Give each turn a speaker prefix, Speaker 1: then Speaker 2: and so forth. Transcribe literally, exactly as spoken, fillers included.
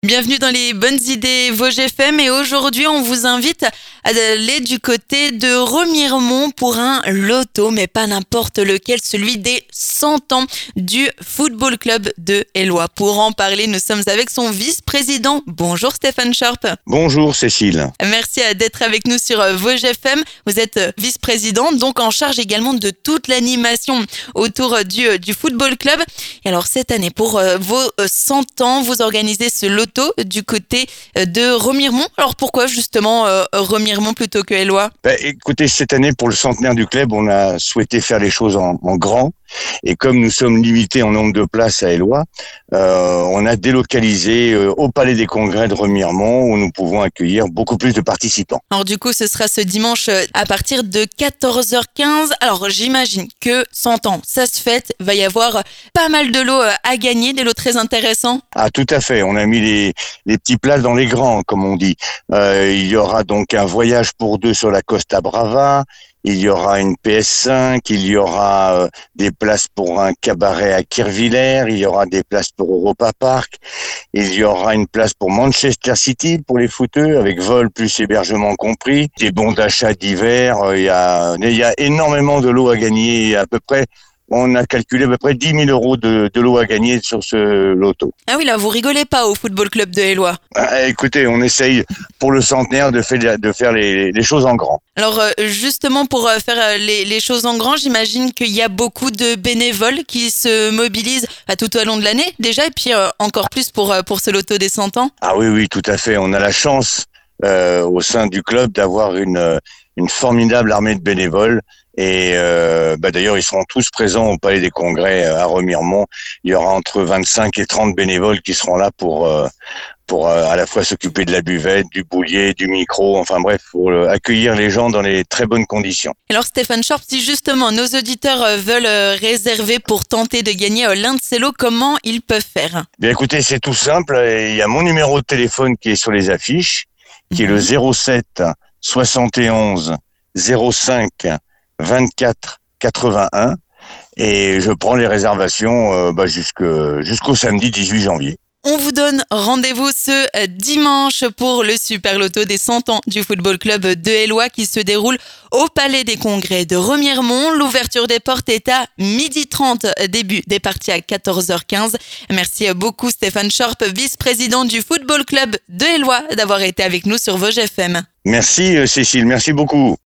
Speaker 1: Bienvenue dans les bonnes idées Vosges F M et aujourd'hui on vous invite à aller du côté de Remiremont pour un loto, mais pas n'importe lequel, celui des cent ans du Football Club de Éloie. Pour en parler, nous sommes avec son vice-président. Bonjour Stéphane Schorp.
Speaker 2: Bonjour Cécile.
Speaker 1: Merci d'être avec nous sur Vosges F M. Vous êtes vice-président, donc en charge également de toute l'animation autour du, du Football Club. Et alors cette année, pour vos cent ans, vous organisez ce loto du côté de Remiremont. Alors pourquoi justement euh, Remiremont plutôt que Éloie ?
Speaker 2: Ben, écoutez, cette année pour le centenaire du club, on a souhaité faire les choses en, en grand. Et comme nous sommes limités en nombre de places à Éloie, euh, on a délocalisé euh, au Palais des Congrès de Remiremont où nous pouvons accueillir beaucoup plus de participants.
Speaker 1: Alors du coup, ce sera ce dimanche à partir de quatorze heures quinze. Alors j'imagine que cent ans, ça se fête. Il va y avoir pas mal de lots à gagner, des lots très intéressants.
Speaker 2: Ah, tout à fait. On a mis les, les petits plats dans les grands, comme on dit. Euh, il y aura donc un voyage pour deux sur la Costa Brava. Il y aura une P S cinq, il y aura euh, des places pour un cabaret à Kirchwiller, il y aura des places pour Europa Park, il y aura une place pour Manchester City pour les footeux avec vol plus hébergement compris, des bons d'achat d'hiver, euh, il y a, il y a énormément de lots à gagner, à peu près. On a calculé à peu près dix mille euros de, de lots à gagner sur ce loto.
Speaker 1: Ah oui, là, vous rigolez pas au Football Club de Éloie.
Speaker 2: Ah, écoutez, on essaye pour le centenaire de faire, de faire les, les choses en grand.
Speaker 1: Alors justement, pour faire les, les choses en grand, j'imagine qu'il y a beaucoup de bénévoles qui se mobilisent à tout au long de l'année déjà, et puis encore plus pour, pour ce loto des cent ans.
Speaker 2: Ah oui, oui, tout à fait. On a la chance euh, au sein du club d'avoir une, une formidable armée de bénévoles. Et euh, bah d'ailleurs, ils seront tous présents au Palais des Congrès à Remiremont. Il y aura entre vingt-cinq et trente bénévoles qui seront là pour euh, pour euh, à la fois s'occuper de la buvette, du boulier, du micro, enfin bref, pour euh, accueillir les gens dans les très bonnes conditions.
Speaker 1: Alors Stéphane Schorp, si justement nos auditeurs euh, veulent euh, réserver pour tenter de gagner euh, l'un de ces lots, comment ils peuvent faire ?
Speaker 2: Bien écoutez, c'est tout simple. Il y a mon numéro de téléphone qui est sur les affiches, qui est le zéro sept soixante et onze zéro cinq vingt-quatre quatre-vingt-un et je prends les réservations euh, bah, jusque, jusqu'au samedi dix-huit janvier.
Speaker 1: On vous donne rendez-vous ce dimanche pour le Super Loto des cent ans du Football Club de Éloie qui se déroule au Palais des Congrès de Remiremont. L'ouverture des portes est à midi trente, début des parties à quatorze heures quinze. Merci beaucoup Stéphane Schorp, vice-président du Football Club de Éloie, d'avoir été avec nous sur Vosges F M.
Speaker 2: Merci Cécile, merci beaucoup.